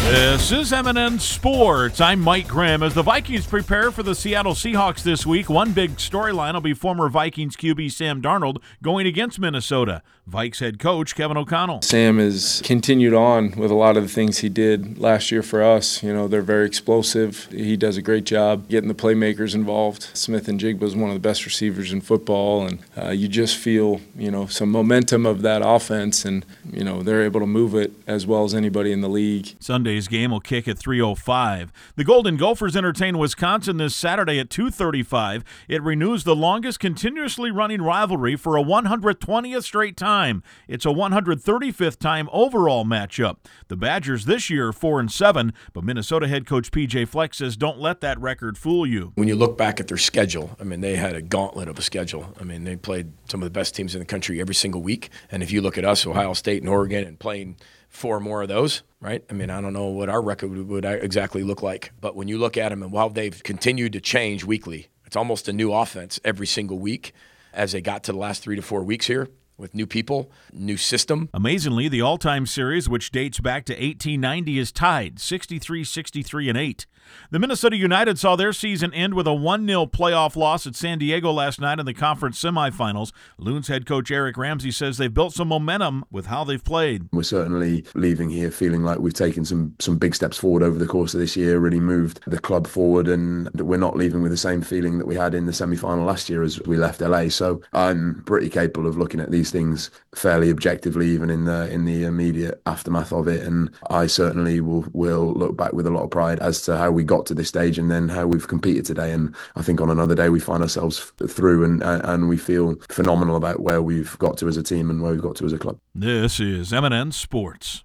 This is M&N Sports. I'm Mike Grimm. As the Vikings prepare for the Seattle Seahawks this week, one big storyline will be former Vikings QB Sam Darnold going against Minnesota. Vikes head coach Kevin O'Connell. Sam has continued on with a lot of the things he did last year for us. You know, they're very explosive. He does a great job getting the playmakers involved. Smith-Njigba is one of the best receivers in football, and you just feel, some momentum of that offense, and, they're able to move it as well as anybody in the league. Sunday's game will kick at 3:05. The Golden Gophers entertain Wisconsin this Saturday at 2:35. It renews the longest continuously running rivalry for a 120th straight time. It's a 135th time overall matchup. The Badgers this year are 4-7, but Minnesota head coach P.J. Fleck says don't let that record fool you. When you look back at their schedule, they had a gauntlet of a schedule. They played some of the best teams in the country every single week. And if you look at us, Ohio State and Oregon, and playing 4 more of those, right? I don't know what our record would exactly look like. But when you look at them, and while they've continued to change weekly, it's almost a new offense every single week as they got to the last 3 to 4 weeks here, with new people, new system. Amazingly, the all-time series, which dates back to 1890, is tied 63-63-8. The Minnesota United saw their season end with a 1-0 playoff loss at San Diego last night in the conference semifinals. Loons head coach Eric Ramsey says they've built some momentum with how they've played. We're certainly leaving here feeling like we've taken some big steps forward over the course of this year, really moved the club forward, and that we're not leaving with the same feeling that we had in the semi-final last year as we left LA. So I'm pretty capable of looking at these things fairly objectively, even in the immediate aftermath of it, and I certainly will look back with a lot of pride as to how we got to this stage and then how we've competed today. And I think on another day we find ourselves through and we feel phenomenal about where we've got to as a team and where we've got to as a club. This is M&N Sports.